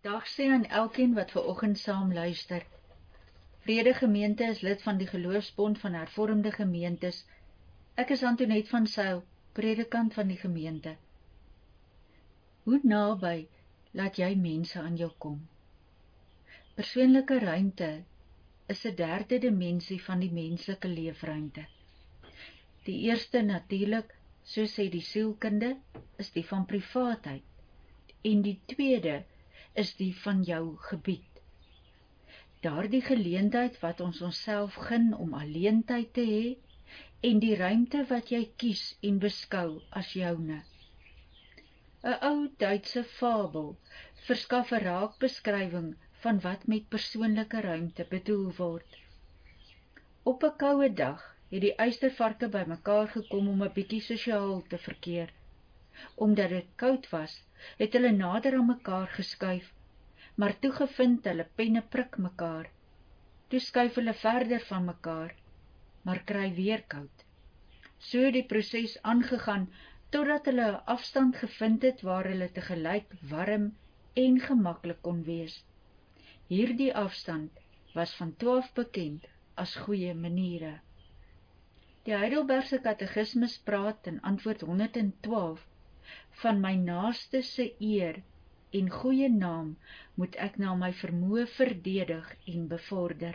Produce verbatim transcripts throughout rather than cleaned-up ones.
Dag sê aan elkeen wat ver oggend saam luister. Vrede Gemeente is lid van die Geloofsbond van Hervormde Gemeentes. Ek is Antoinette van Sail, predikant van die gemeente. Hoe naby laat jy mense aan jou kom? Persoonlike ruimte is 'n derde dimensie van die menslike leefruimte. Die eerste natuurlik, so sê die sielkunde, is die van privaatheid. En die tweede is die van jou gebied. Daardie geleentheid wat ons onsself gun om alleentyd te hê, en die ruimte wat jy kies en beskou as joune. 'n Ou Duitse fabel verskaf 'n raakbeskrywing van wat met persoonlike ruimte bedoel word. Op 'n koue dag het die uistervarke bymekaar gekom om 'n bietjie sosiaal te verkeer. Omdat dit koud was, het hulle nader aan mekaar geskuif, maar toe gevind hulle penne prik mekaar. Toe skuif hulle verder van mekaar, maar kry weer koud. So het die proses aangegaan, totdat hulle 'n afstand gevind het waar hulle tegelyk warm en gemaklik kon wees. Hierdie afstand was van twaalf bekend as goeie maniere. Die Heidelbergse Katekismus praat in antwoord honderd en twaalf van my naaste se eer en goeie naam moet ek na my vermoë verdedig en bevorder.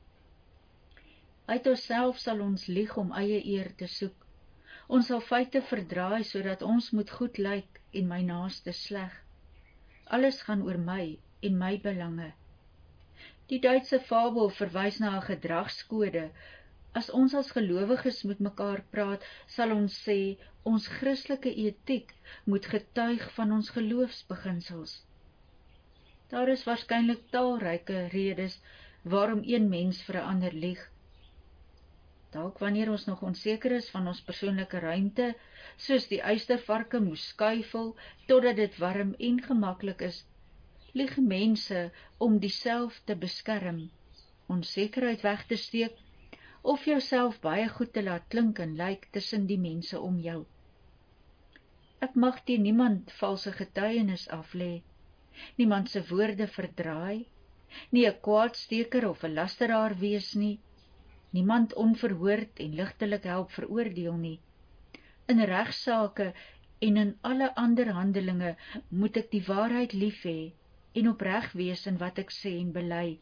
Uit onsself sal ons lieg om eie eer te soek. Ons sal feite verdraai sodat ons moet goed lyk en my naaste sleg. Alles gaan oor my en my belange. Die Duitse fabel verwys na 'n gedragskode. As ons as gelowiges met mekaar praat, sal ons sê, ons Christelike etiek moet getuig van ons geloofsbeginsels. Daar is waarskynlik talryke redes waarom een mens vir 'n ander lieg. Dalk wanneer ons nog onseker is van ons persoonlike ruimte, soos die uistervarke moes skuifel, totdat dit warm en gemaklik is, lieg mense om diself te beskerm, onsekerheid weg te steek, of jouself baie goed te laat klink en lyk tussen die mense om jou. Ek mag teen niemand valse getuienis aflê, niemand se woorde verdraai, nie 'n kwaadsteker of 'n lasteraar wees nie, niemand onverhoord en ligtelik help veroordeel nie. In regsaake en in alle ander handelinge moet ek die waarheid lief hê en opreg wees in wat ek sê en bely.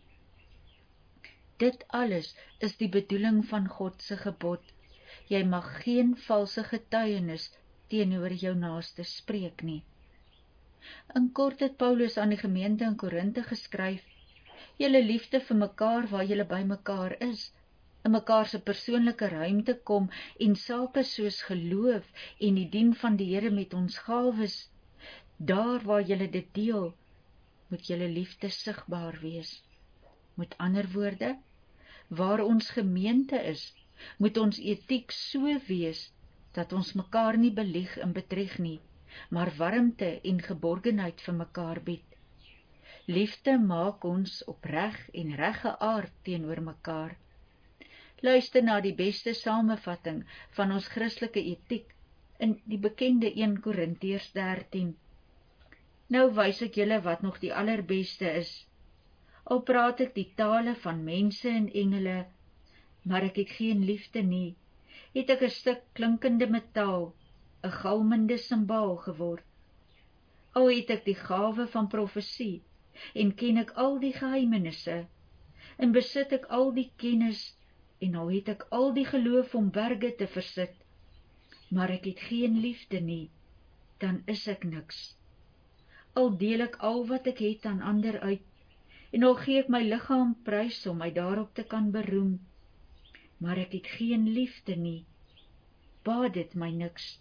Dit alles is die bedoeling van God se gebod. Jy mag geen valse getuienis teenoor jou naaste spreek nie. In kort het Paulus aan die gemeente in Korinthe geskryf, julle liefde vir mekaar waar julle by mekaar is, in mekaar se persoonlike ruimte kom en sake soos geloof en die dien van die Here met ons gawes, daar waar julle dit deel, moet julle liefde sigbaar wees. Met ander woorde, waar ons gemeente is, moet ons etiek so wees, dat ons mekaar nie belieg en bedrieg nie, maar warmte en geborgenheid vir mekaar bied. Liefde maak ons opreg en reggeaard teenoor mekaar. Luister na die beste samevatting van ons Christelike etiek in die bekende eerste Korintiërs dertien. Nou wys ek julle wat nog die allerbeste is. Al praat ek die tale van mense en engele, maar ek het geen liefde nie, het ek 'n stuk klinkende metaal, 'n galmende simbaal geword. Al het ek die gawe van profesie, en ken ek al die geheimenisse, en besit ek al die kennis, en al het ek al die geloof om berge te versit, maar ek het geen liefde nie, dan is ek niks. Al deel ek al wat ek het aan ander uit, en al gee ek my liggaam prys om my daarop te kan beroem, maar ek het geen liefde nie, baat dit my niks.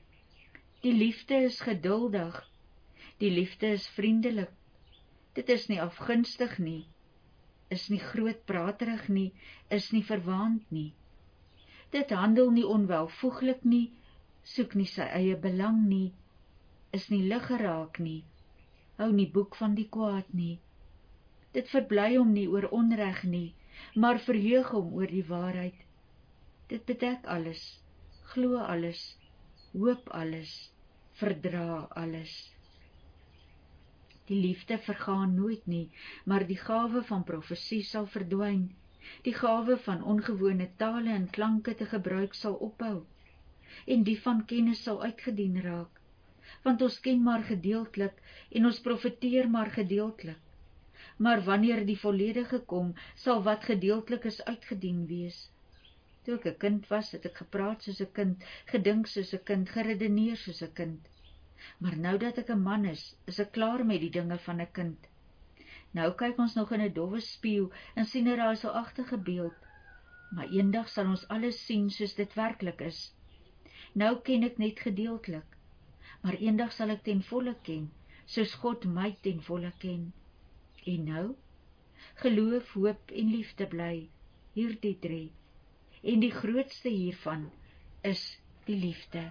Die liefde is geduldig, die liefde is vriendelik, dit is nie afgunstig nie, is nie grootpraterig nie, is nie verwaand nie. Dit handel nie onwelvoeglik nie, soek nie sy eie belang nie, is nie liggeraak nie, hou nie boek van die kwaad nie. Dit verbly hom nie oor onreg nie, maar verheug hom oor die waarheid. Dit bedek alles, glo alles, hoop alles, verdra alles. Die liefde vergaan nooit nie, maar die gawe van profesie sal verdwyn. Die gawe van ongewone tale en klanke te gebruik sal ophou, en die van kennis sal uitgedien raak, want ons ken maar gedeeltelik en ons profeteer maar gedeeltelik. Maar wanneer die volledige kom, sal wat gedeeltelik is uitgedien wees. Toe ek 'n kind was, het ek gepraat soos 'n kind, gedink soos 'n kind, geredeneer soos 'n kind. Maar nou dat ek 'n man is, is ek klaar met die dinge van 'n kind. Nou kyk ons nog in 'n dowwe spieël en sien 'n raaiselagtige beeld, maar eendag sal ons alles sien soos dit werklik is. Nou ken ek net gedeeltelik, maar eendag sal ek ten volle ken, soos God my ten volle ken. En nou, geloof, hoop en liefde bly, hierdie drie, en die grootste hiervan is die liefde.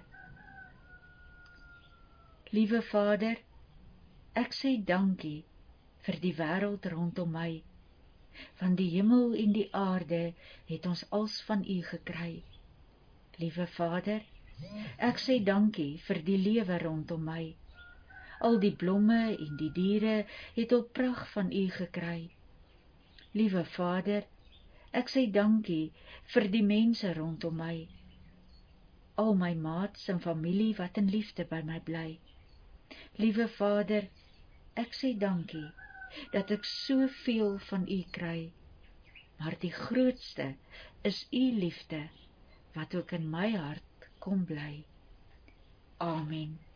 Liewe Vader, ek sê dankie vir die wêreld rondom my, want die hemel en die aarde het ons als van U gekry. Liewe Vader, ek sê dankie vir die lewe rondom my. Al die blomme en die diere het op pragt van U gekry. Liewe Vader, ek sê dankie vir die mense rondom my. Al my maats en familie wat in liefde by my bly. Liewe Vader, ek sê dankie dat ek soveel van U kry, maar die grootste is U liefde wat ook in my hart kom bly. Amen.